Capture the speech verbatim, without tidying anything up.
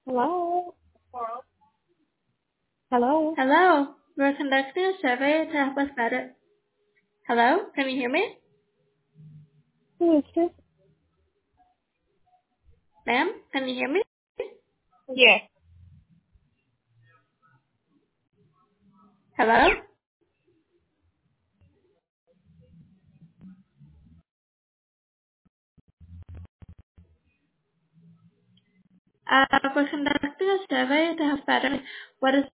Hello? Hello? Hello, we're conducting a survey to help us better. Hello, can you hear me? Who is this? Ma'am, can you hear me? Yes. Hello? Uh, we're conducting a survey to help better. What is